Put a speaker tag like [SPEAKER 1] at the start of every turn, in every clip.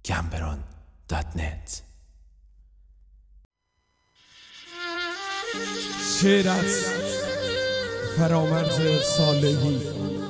[SPEAKER 1] gamberon.net.
[SPEAKER 2] شعر از فرامرز صالحی.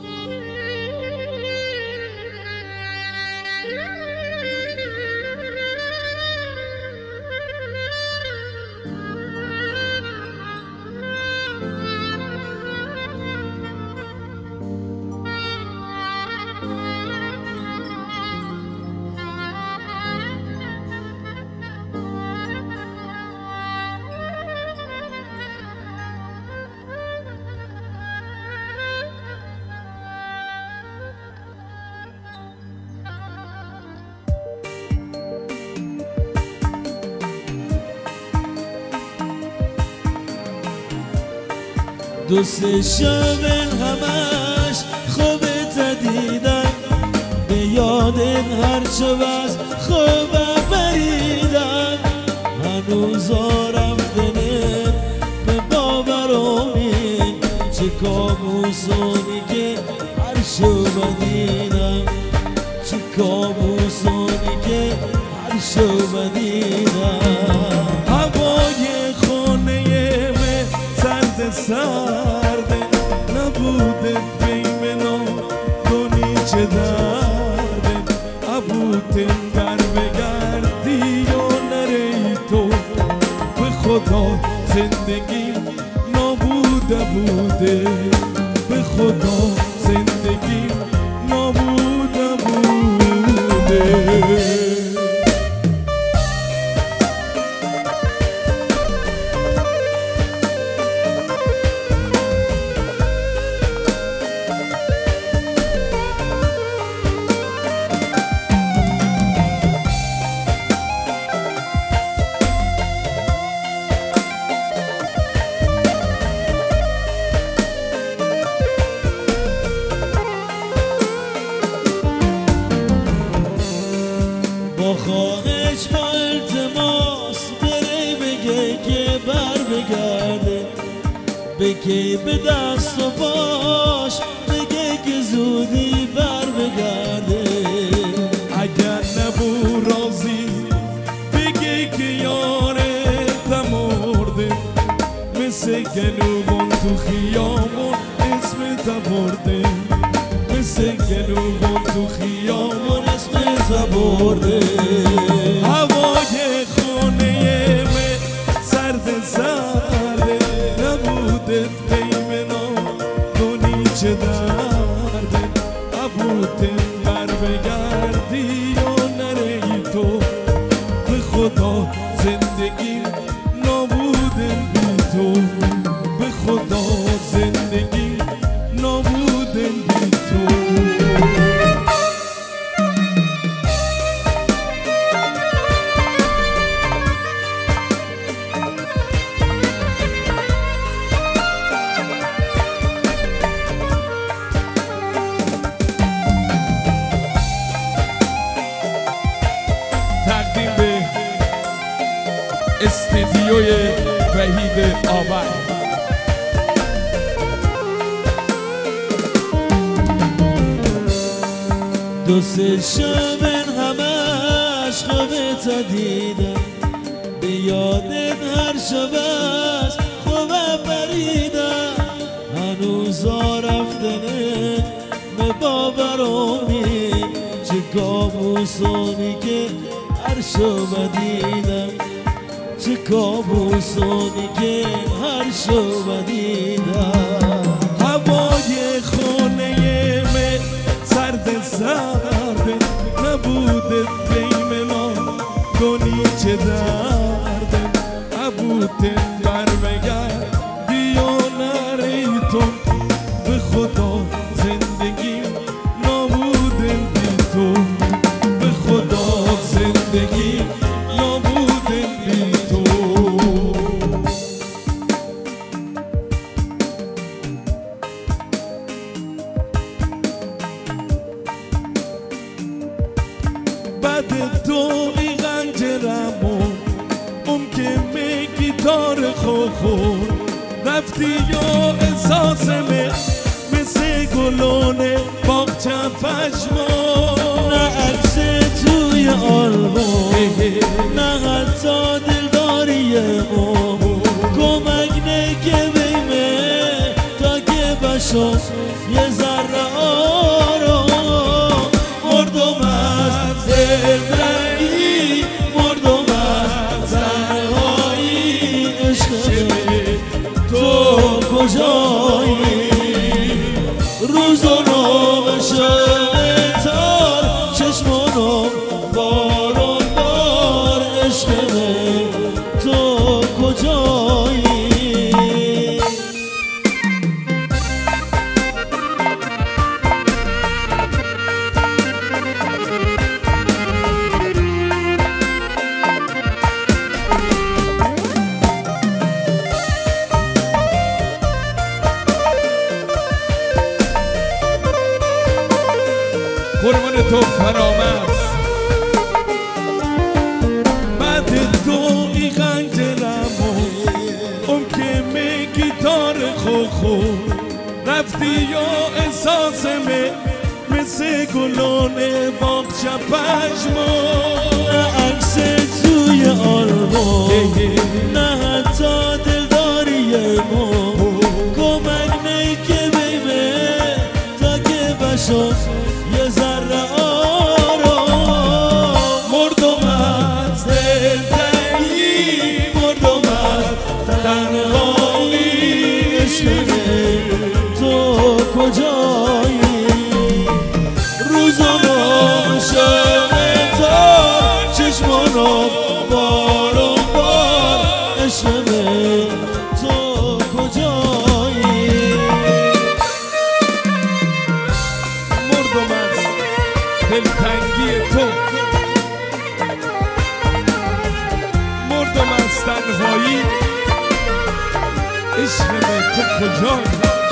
[SPEAKER 3] دو سه شب همش خوبت دیدم، به یادت هرچه بس خوب پریدم. هنوز رفتنه به باورمی، چه کابوسانی که هر شب دیدم، چه کابوسانی که هر شب دیدم. هوای خونه سرد سرده نبوده پیمنا کنی چه درده. عبوده در بگردی و نری تو، به خدا زندگی نابوده بوده، به خدا زندگی نابوده بوده. با خواهش با التماس بره بگه که بر بگرده، بگه به دست و باش بگه که زودی بر بگرده.
[SPEAKER 2] اگر نبو راضی بگه که یارت مرده، مثل گلوبان تو خیامون اسمت برده، مثل گلوبان تو خیامون اسمت برده. هوای خونه من سرد سرده نبوده پیمنا کنی چه درده. عبوده بر بگردی و نری تو، به خدا زندگی نابوده بی تو، به خدا زندگی نابوده بی تو. تقدیم به استدیوی وحید آباد.
[SPEAKER 3] دو سه شب همش خوبت دیدم، به یادت هر شب از خوب پریدم. هنوز رفتنه به باورمی، چه کابوسانی که هر شب دیدم، چه کابوسانی که هر شب دیدم.
[SPEAKER 2] هوای خونه من سرد سرده نبوده پیمنا کنی چه درده. عبوده بر بگردی و نری تو، به خدا زندگی نابوده بی تو، به خدا زندگی نابوده بی تو. بعد تو این غنجرمو ممکن به گیتار خوخور رفتی یا احساسمه مثل گلونه باغچه پشمون.
[SPEAKER 3] نه عکس توی آن بشو یه ذره آرام. مردم از دلتنگی، مردم از تنهایی، عشق تو کجایی؟ روز و نام شب تار، چشمانم باران بار، عشق تو کجایی؟
[SPEAKER 2] قربان تو فرامرز، بعد تو ای خنجرمو اون که میگی تار خوخو رفتی یا احساسمه مثل گلان باغچه پشمو.
[SPEAKER 3] نه عکس توی آلبوم، نه حتی دلداری ما، کمک نیکه بیمه تا که بشو یه ذره آرام.
[SPEAKER 2] مردم از دلتنگی، مردم از تنهایی،
[SPEAKER 3] عشق تو کجایی؟ روز و نام شب تار، چشمانو باران بار، عشق تو کجایی؟
[SPEAKER 2] مردم از دلتنگی تو، مردم از تنهایی، عشق تو کجایی؟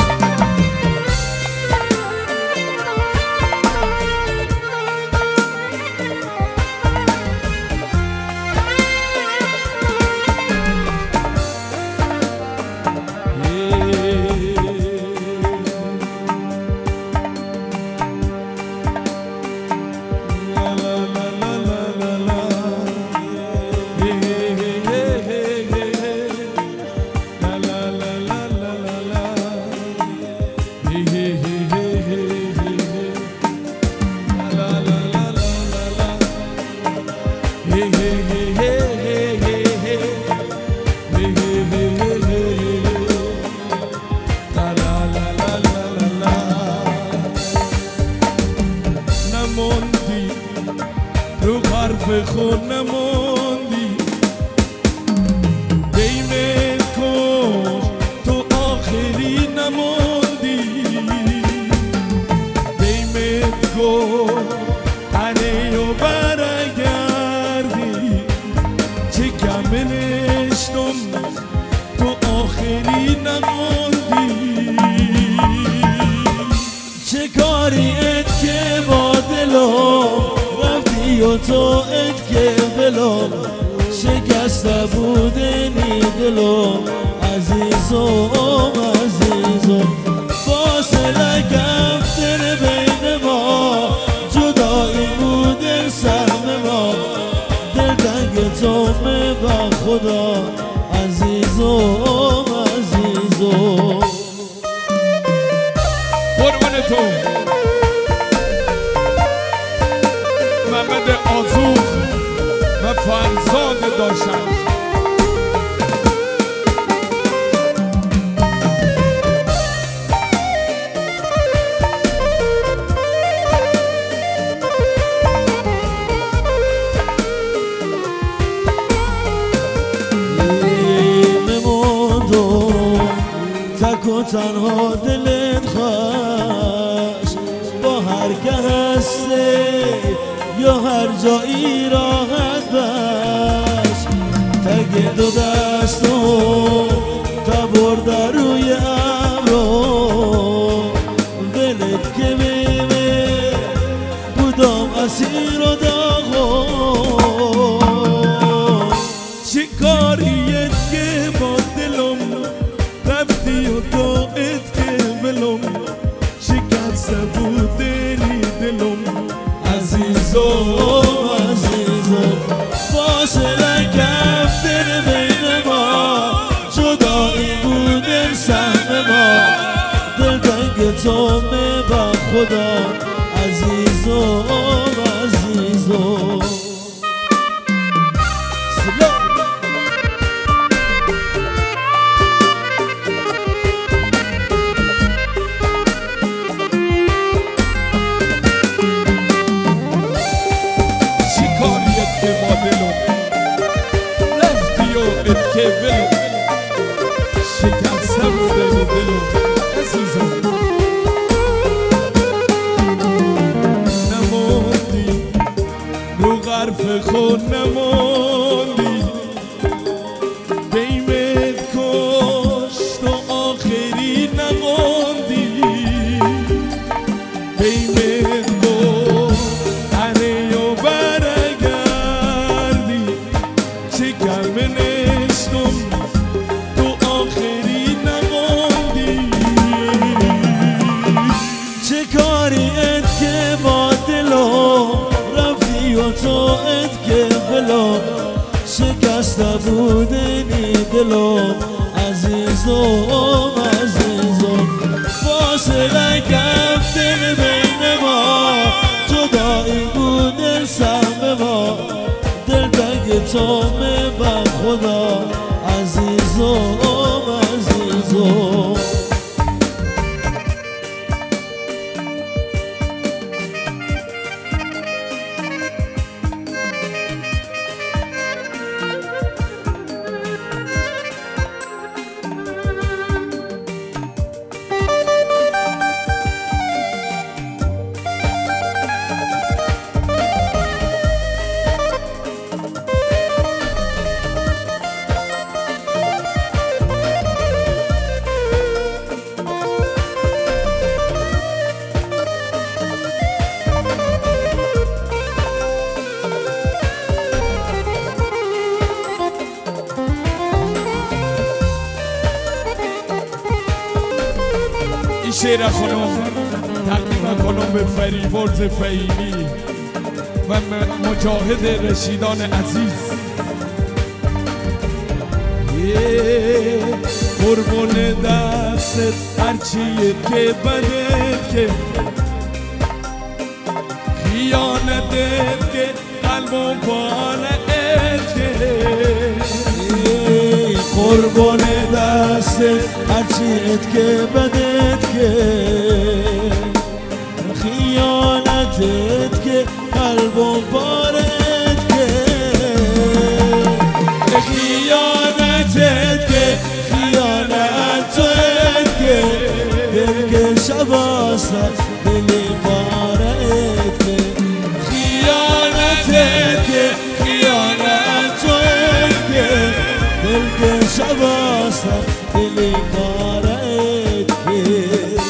[SPEAKER 2] نموندی رو حرف خود، نموندی بیمت کش تو آخری، نموندی بیمت کش هنه و برگردی، چه کملشتم تو آخری نموندی.
[SPEAKER 3] چه کاریت که با دلم رفتی و تو ات که بلم شکسته بودنی دلم، عزیزم عزیزم فاصله گفتن بین ما، جدایی بودن سهم ما، دلتنگ تو با خدا عزیزم عزیزم.
[SPEAKER 2] قربان تو محمد آذوق و فرزاد داشتن.
[SPEAKER 3] تک و تنها دلت خوش با هر که هسته یا هر جایی راحت باش، تک دو دستو تا برده روی ابرو، ولت که بیمه بودم اسیر و داغو.
[SPEAKER 2] چه کاریت که با دلم رفتی و تو ات که بلم شکسته بودنی دلم،
[SPEAKER 3] عزیزم عزیزم فاصله گفتن بین ما، جدایی بودن سهم ما، دلتنگ
[SPEAKER 2] غرف خود نماندی دیمت کشت و آخری نماندی دیمت گفت هنه و برگردی چه کلمه نشتم تو آخری نماندی
[SPEAKER 3] چه کاری ات که با دلو رفتی و تو ات که بلو شکسته بودنی دلو عزیزم عزیزم فاصله کفتن بین ما جدایی بود دل سهم ما دل بگ تو با خدا عزیزم عزیزم
[SPEAKER 2] این شعر خانم تقدیم کنم به فریبرز فیلی و مجاهد رشیدان عزیز. قربون دستت هرچیه که بدت که خیانتت که قلب و بالت که
[SPEAKER 3] قربون دستت هرچیت که بدت که خیانتت که قلب و بارت که خیانتت که خیانتت که دل که شباسته دلی بارت که خیانتت که خیانتت که دل که شباسته دلی بارت که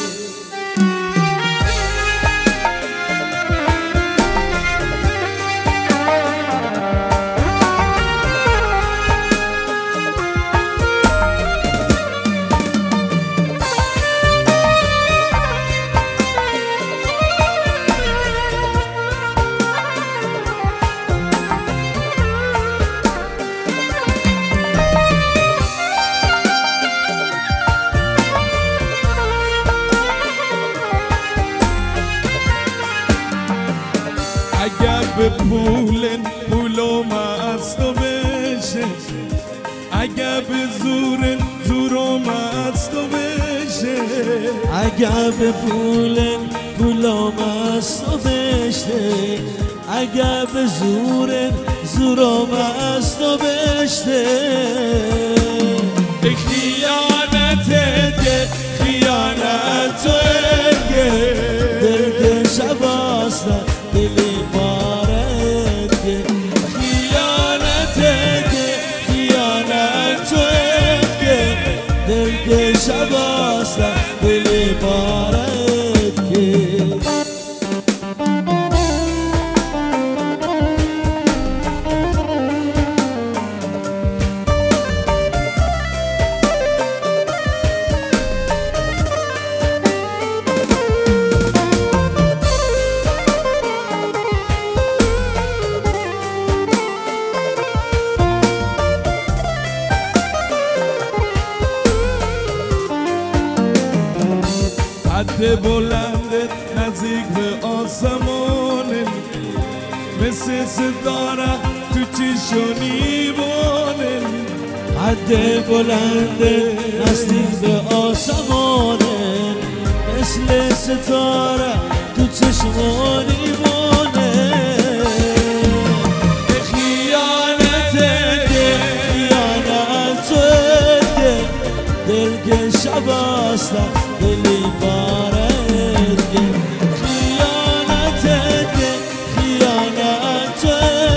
[SPEAKER 2] اگر به پولم از تو بشه اگر به زورم از تو بشه
[SPEAKER 3] اگر به پولم از تو بشه اگر به زورم از تو بشه
[SPEAKER 2] خیانتت که خیانتت که
[SPEAKER 3] دل که شباسته دلی بارت که
[SPEAKER 2] خیانتت که
[SPEAKER 3] خیانتت که دل که شباسته دلی بارت که
[SPEAKER 2] قد بلندت نزدیک به آسمانه مثل ستاره تو چشونی بانه
[SPEAKER 3] قد بلند نزدیک به آسمانه مثل ستاره تو چشمانی بانه
[SPEAKER 2] خیانتت که
[SPEAKER 3] خیانتت که دل که شباسته دلی بارت که خیانتت که خیانتت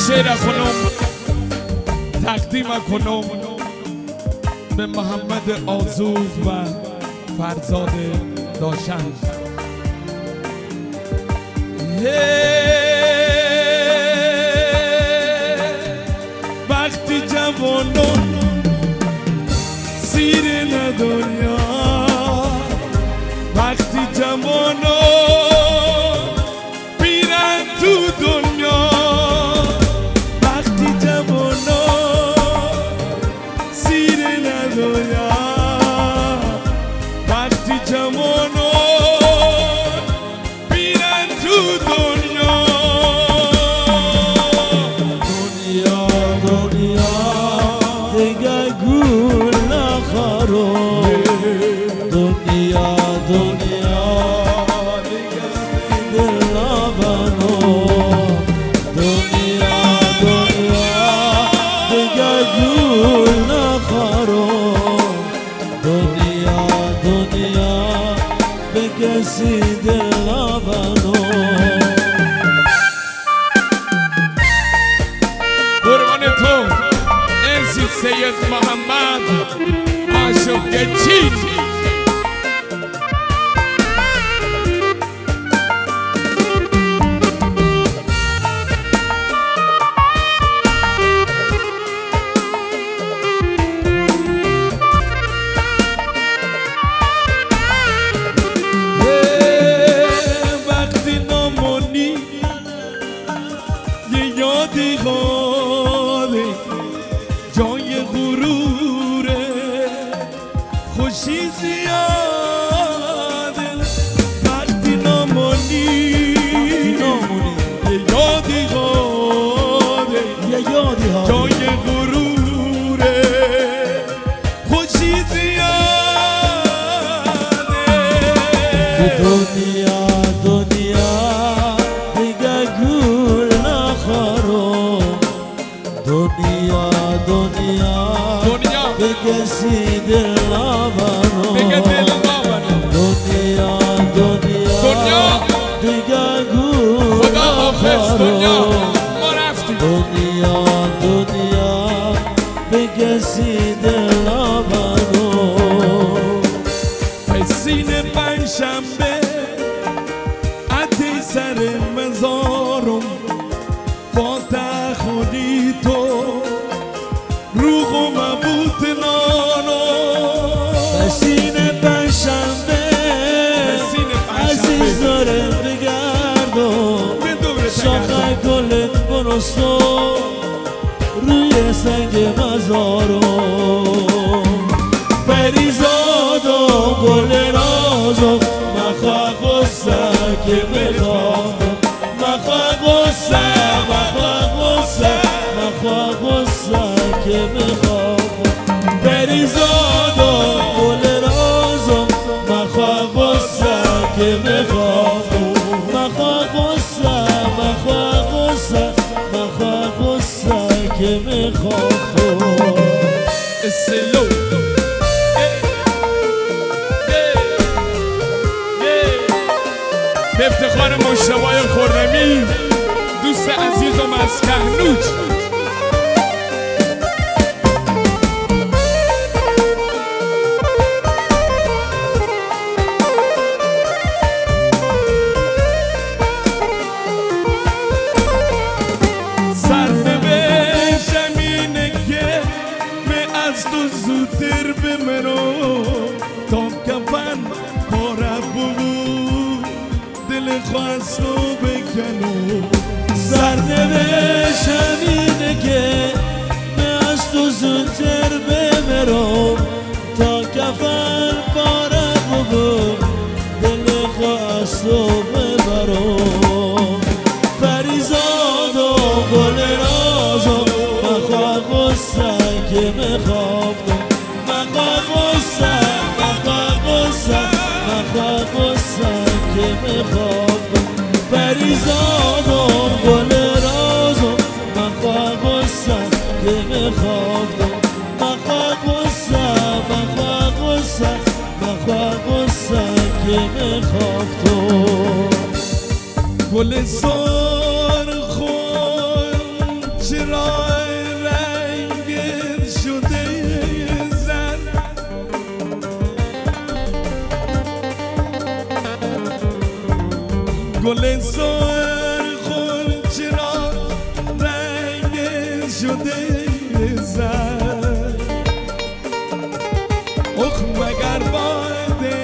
[SPEAKER 2] شعر خونم تقدیم کنم به محمد آذوق و فرزاد داشتن. وقتی جوانان سیر ندنیا، وقتی جوانان پیرن تو دنیا، وقتی جوانان سیر ندنیا، وقتی جوانان پیرن تو دنیا.
[SPEAKER 3] دنیا دنیا دیگه گول نخورو، دنیا دنیا دیگه دل نبنو، دنیا دنیا دیگه گول نخورو، دنیا دنیا به کسی دل نبنو.
[SPEAKER 2] قربان تو انسی سید محمد عاشق چیزی. وقتی نامونی یه یادی خواهده جای غروره، خوشی زیاده. وقتی نامونی یه یادی خواهده جای غروره، خوشی زیاده.
[SPEAKER 3] دنیا دنیا دیگه گول نخورو، دنیا دنیا به کسی دل نبنو،
[SPEAKER 2] بگه دل نبنو.
[SPEAKER 3] دنیا دنیا دیگه گول
[SPEAKER 2] خدا حافظ دنیا،
[SPEAKER 3] نخورو،
[SPEAKER 2] ما رفتیم.
[SPEAKER 3] دنیا دنیا به کسی دل نبنو.
[SPEAKER 2] پسین پنجشنبه عتی سر مزارم، فاتح خودی تو روح و مبوت نانو.
[SPEAKER 3] پسین پنجشنبه عزیز داره بگردو، شاخه گلت برسو روی سنگ مزارو، پریزاد و گل رازو مخواه غصه که میخواه، مخواه غصه که میخواه، پریزاد و گل رازو مخواه غصه که میخواه، مخواه غصه که میخواه.
[SPEAKER 2] السلو به افتخار مجتبی خرمی، دوست عزیزم از کهنوج. سرنوشتم اینه که از تو زودتر بمرو، تا کفن پاره بود دل خواستو بکنو.
[SPEAKER 3] سرنوشتم اینه که از تو زودتر بمرو، تا کفن پاره بود دل خواستو ببرو، پریزاد و گل رازو مخواه غصه که میخواه، مخواه غصه که میخواه، پریزاد و گل رازو مخواه غصه که میخواه، مخواه غصه که میخواه. تو
[SPEAKER 2] گل سرخ گل سر خون چرا رنگ شده زد اخ مگر باده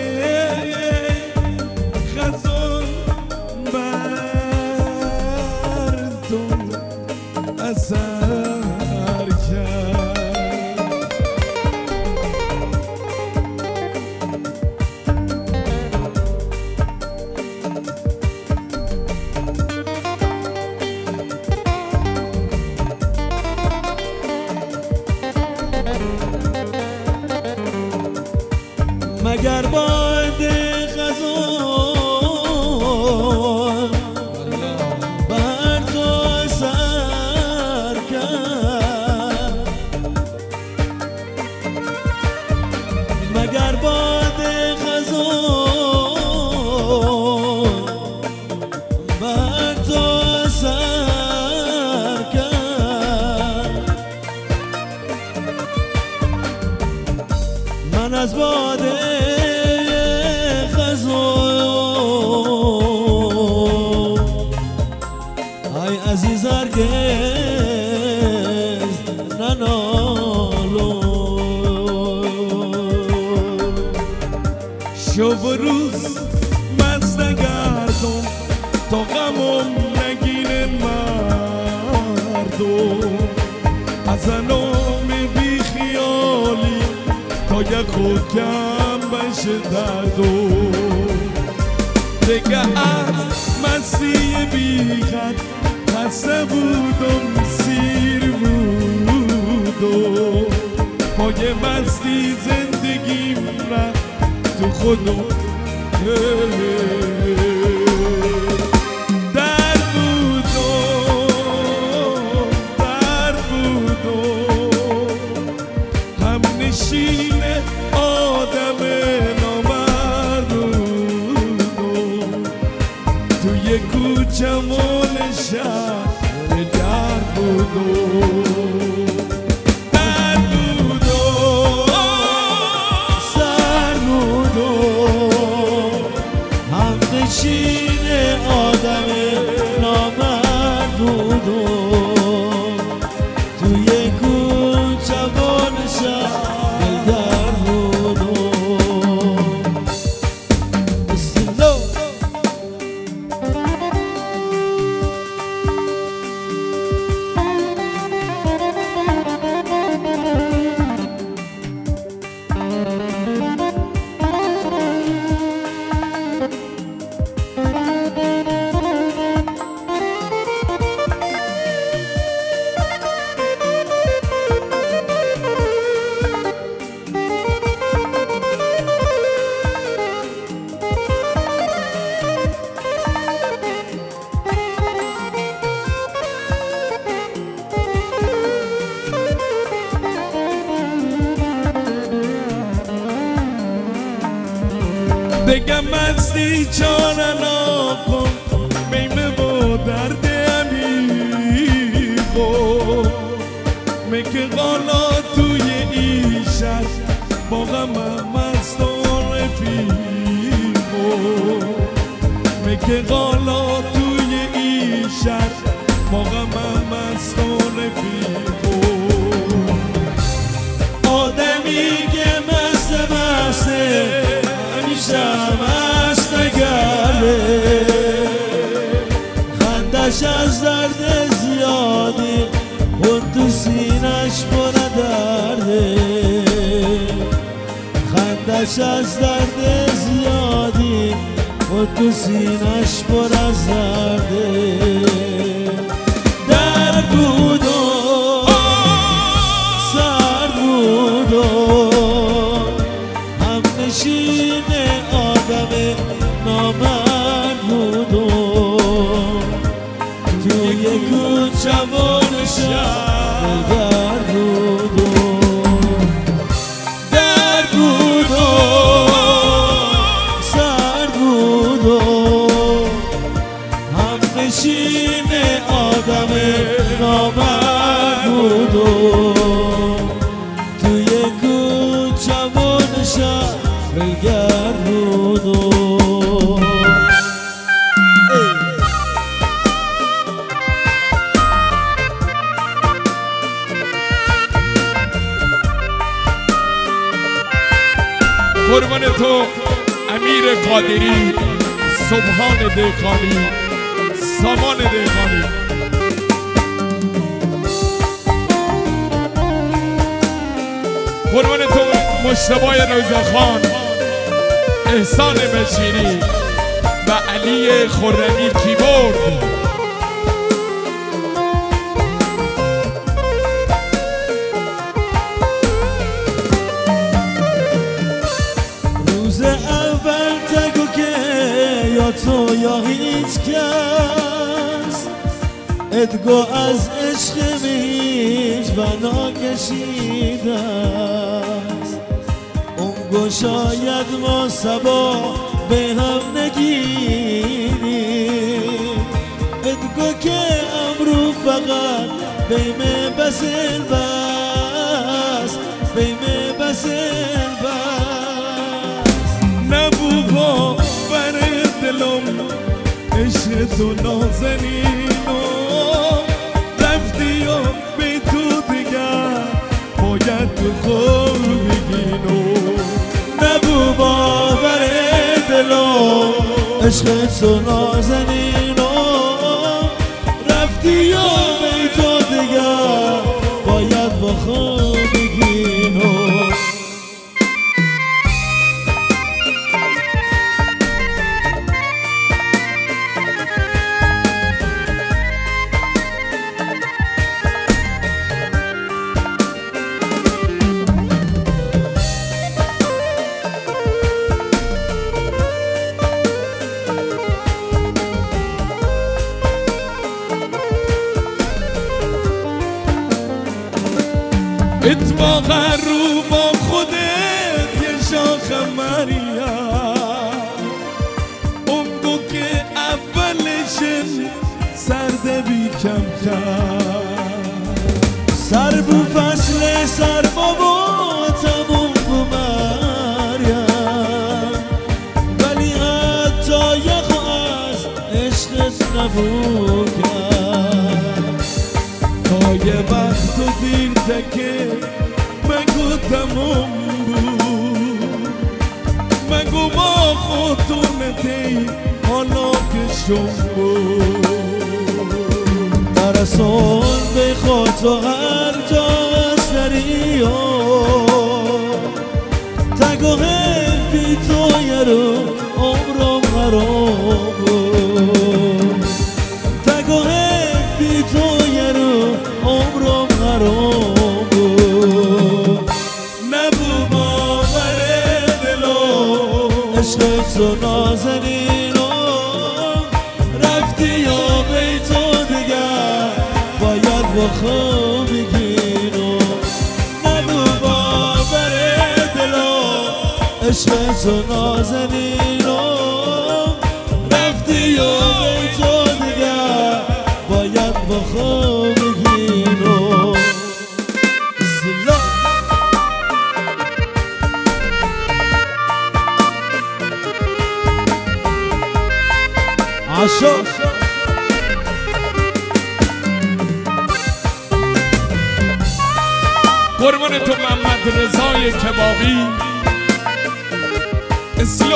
[SPEAKER 2] خزون مردم اثر کرد
[SPEAKER 3] مگر باد خزون بر تو اثر کرد مگر باد خزون بر تو اثر کرد من از باد ای عزیز هرگز ننالو
[SPEAKER 2] شب و روز مست نگردم تا غمم نگیره مردم از انام بی خیالی تا یک خود کم بشه دردم دیگه از مستی بی خط خسته بودم سیر بودم پای مستی زندگیم رفت تو خودم در بودم هم نشین آدم توی کوچمون شهر در بودم در بودم
[SPEAKER 3] سر بودم هم نشین آدم نامرد بودم توی کوچمون شهر در بودم
[SPEAKER 2] بگم مستی چاره نکن میمه با درد عمیقو میگه غالا توی ایشت با غمم مست و رفیقو میگه غالا توی ایشت با غمم مست و رفیقو
[SPEAKER 3] آدمی که مسته همیشه مست نگرده خندش از درد زیادی اون تو سینش پر درده خندش از درد زیادی اون تو سینش پر از درده در بود و سر بود و هم نشین آدم نامرد بود و توی کوچمون شهر در بود و در بود و سر بود و هم نشین آدم نامرد بود و توی کوچمون شهر گرد بود و
[SPEAKER 2] قربان تو امیر قادری، سبحان دهقانی، سامان دهقانی. قربان تو مجتبی رضاخان، احسان بشیری و علی خرمی کیبورد.
[SPEAKER 3] روز اول تگو که یا تو یا هیچ کس ادگو از عشق هیچ بنا کشیده است. اونگو شاید ما سبا به هم نگیریم، ادگو که امرو فقط بیمه بسل بس، بیمه بسل بس.
[SPEAKER 2] نبو با بر دلم عشق تو نازنینو، رفتی و بی تو دیگر باید تو خور بگینو.
[SPEAKER 3] نبو باور دلم عشق تو نازنینو، رفتی و بی تو دیگر باید با خود بگینو.
[SPEAKER 2] اتفاقا رو با خودت یه شاخ مریم، اونگو که اولش سرده بی کم کرد.
[SPEAKER 3] سر بو فصل سر بابا تموم بو مریم، ولی حتی یخو از عشقت نبو کرد.
[SPEAKER 2] تا یه وقت و دیر تکه مگو تموم بود، مگو با خودتونتی حالا که شم بود.
[SPEAKER 3] ترسون به خود تو هر جا سری و تگو بی تو یه رو عمرم حرام بود. تگو بی تو یه رو عمرم حرام بود.
[SPEAKER 2] نبو باور دلم
[SPEAKER 3] عشق تو نازنینو، رفتی یا بی تو دیگر باید با خود بگینو. نبو باور دلم عشق تو نازنینو، رفتی یا بی تو دیگر باید با خود بگینو. عاشق
[SPEAKER 2] قربان تو محمد رضای کبابی، اسلو.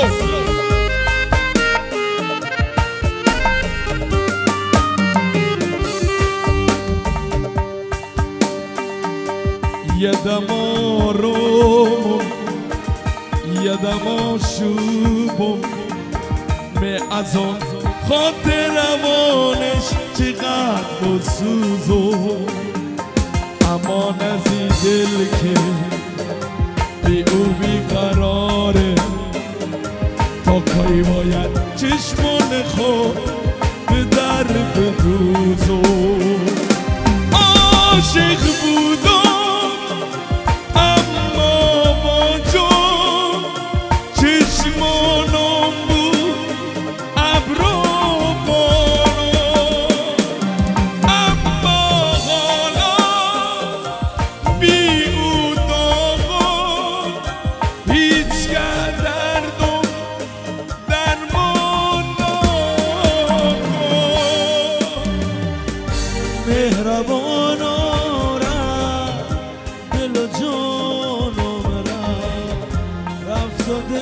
[SPEAKER 2] یدم آروم یدم آشوبم می از آن خاطر روانش چقدر بسوزو. اما نزی دل که بی او بیقراره، تا کاری باید چشمان خود به در بدوزو. عاشق بودم اما با جون چشمانم بود ابرو بارو. اما حالا بی او داغم هیچ دردم درمان نکن.
[SPEAKER 3] مهربانا دل و جانم رفت و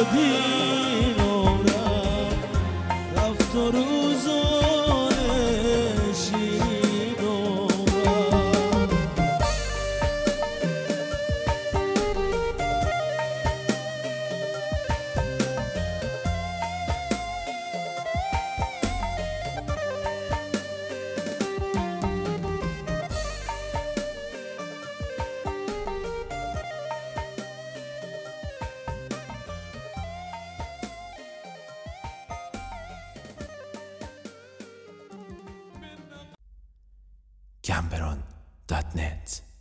[SPEAKER 3] این عمرم رفت و روزان شیرین عمرم.
[SPEAKER 1] Gamberon.net